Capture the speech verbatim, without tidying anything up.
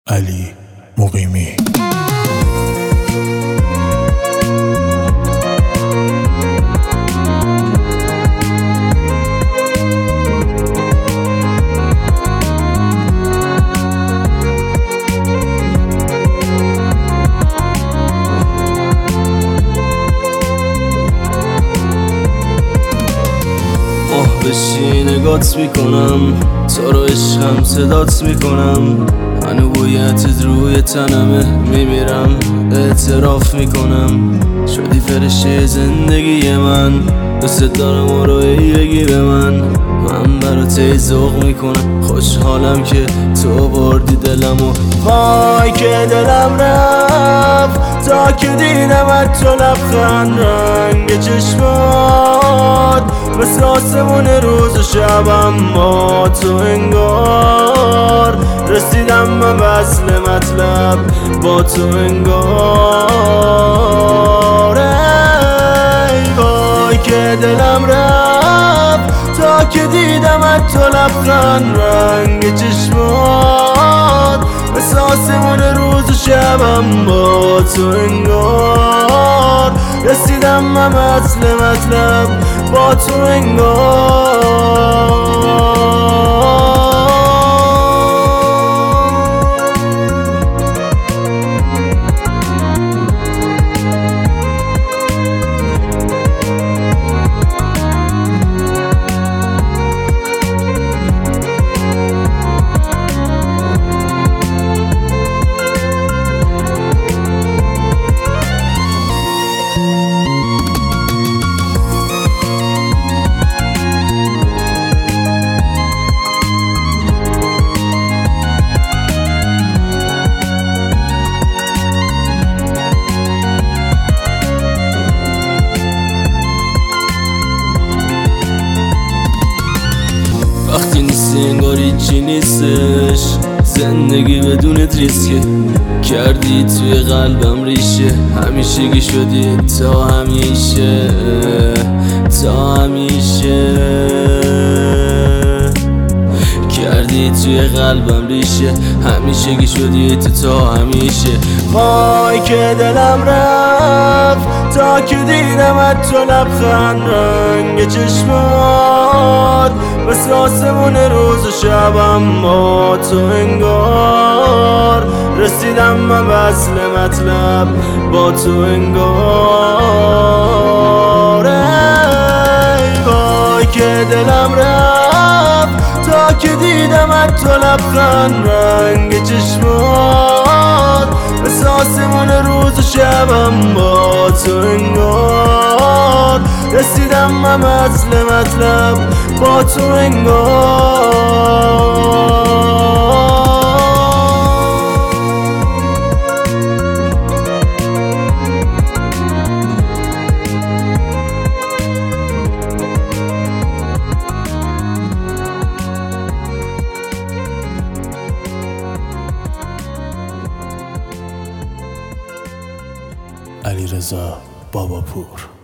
علی مقیمی. بشی نگات میکنم، تو رو عشقم صدات میکنم، هنو بویتت روی تنمه، میمیرم اعتراف میکنم. شدی فرشته زندگی من، دوست دارم و رو ای بگی به من. من برات ای ذوق میکنم، خوشحالم که تو بردی دلمو. وای که دلم رفت تا که دیدمت، تو لبخند رنگ چشمات مثل آسمون روز و شبم با تو انگار. رسیدم من به اصل مطلب با تو انگار. ای وای که دلم رفت تا که دیدمت، تو لبخند رنگ چشمات مثل آسمون روز و شبم با تو انگار. رسیدم من به اصل مطلب با تو انگار. وقتی نیستی انگار هیچی نیستش، زندگی بدون ریسکه. کردی توی قلبم ریشه، همیشگی شدی تا همیشه، تا همیشه. کردی توی قلبم ریشه، همیشگی شدی تو تا همیشه. وای که دلم رفت تا که دیدمت، تو لبخند رنگ چشمات مثل آسمون روز و شبم با تو انگار. رسیدم من به اصل مطلب با تو انگار. ای وای که دلم رفت تا که دیدمت، تو لبخند رنگ چشمات مثل آسمون روز و شبم با تو انگار. رسیدم من به اصل مطلب با تو انگار. علیرضا باباپور.